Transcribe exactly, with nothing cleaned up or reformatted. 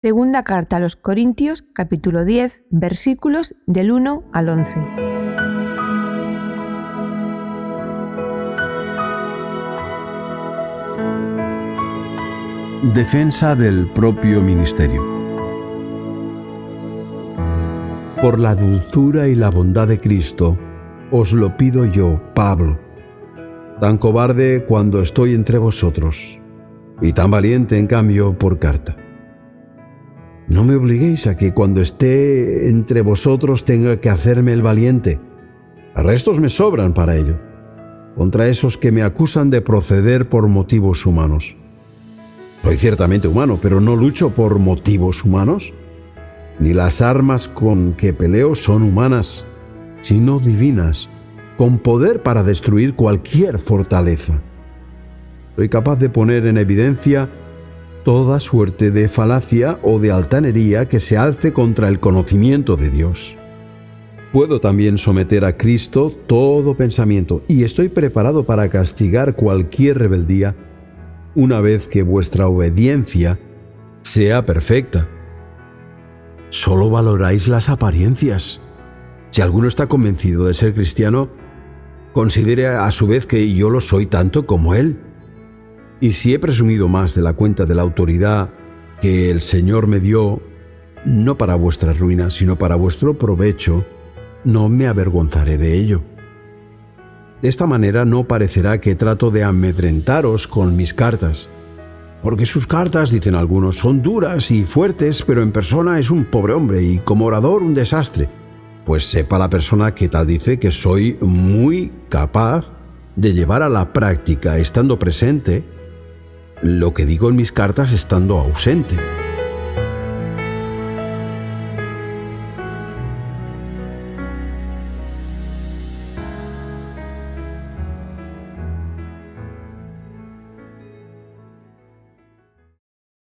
Segunda carta a los Corintios, capítulo diez, versículos del uno al once. Defensa del propio ministerio. Por la dulzura y la bondad de Cristo, os lo pido yo, Pablo, tan cobarde cuando estoy entre vosotros, y tan valiente en cambio por carta. No me obliguéis a que cuando esté entre vosotros tenga que hacerme el valiente. Arrestos me sobran para ello, contra esos que me acusan de proceder por motivos humanos. Soy ciertamente humano, pero no lucho por motivos humanos. Ni las armas con que peleo son humanas, sino divinas, con poder para destruir cualquier fortaleza. Soy capaz de poner en evidencia toda suerte de falacia o de altanería que se alce contra el conocimiento de Dios. Puedo también someter a Cristo todo pensamiento, y estoy preparado para castigar cualquier rebeldía una vez que vuestra obediencia sea perfecta. Solo valoráis las apariencias. Si alguno está convencido de ser cristiano, considere a su vez que yo lo soy tanto como él. Y si he presumido más de la cuenta de la autoridad que el Señor me dio, no para vuestra ruina, sino para vuestro provecho, no me avergonzaré de ello. De esta manera no parecerá que trato de amedrentaros con mis cartas, porque sus cartas, dicen algunos, son duras y fuertes, pero en persona es un pobre hombre y como orador un desastre. Pues sepa la persona que tal dice que soy muy capaz de llevar a la práctica, estando presente, lo que digo en mis cartas estando ausente.